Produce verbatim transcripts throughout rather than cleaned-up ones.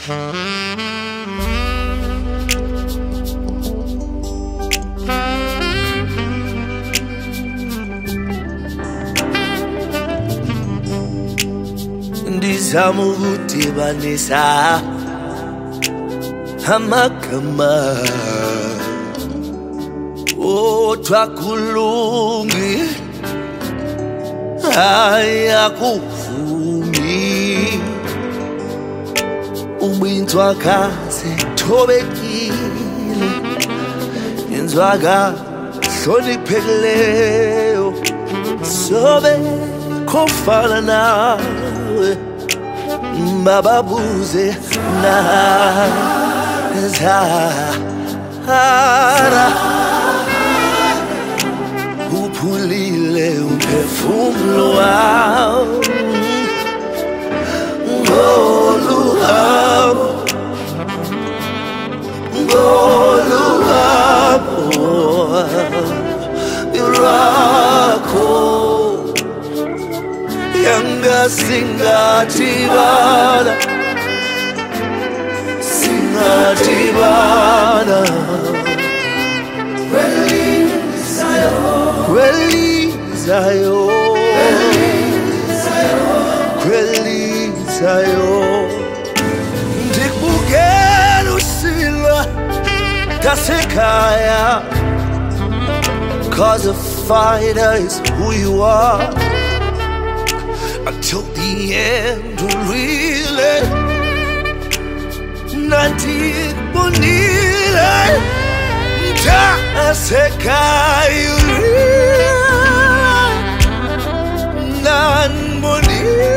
Ndizama ukudibanisa amagama kodwa kulungi ayakuvumi ubinzwakazi thobekile yenzwaka hloniphekeleyo sobe khofana nawe mababuze na Sahara uphulile umphefumulo wami ngoluhabo ngoluhabo irakho yangasingatibana singatibana kwelizayo kwelizayo kwelizayo ndikubukela usilwa kasekhaya, 'cause a fighter is who you are until the end, really. Nandikubonile mtasekhaya, nanibonile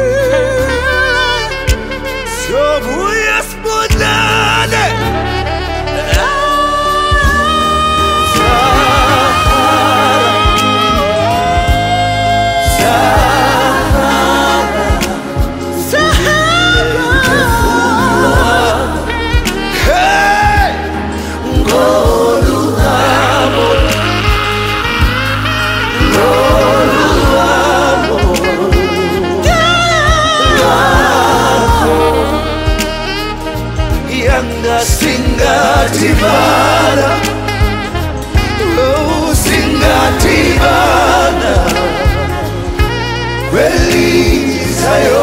sobuya sibonane. Singatibana, oh singatibana, kwelizayo.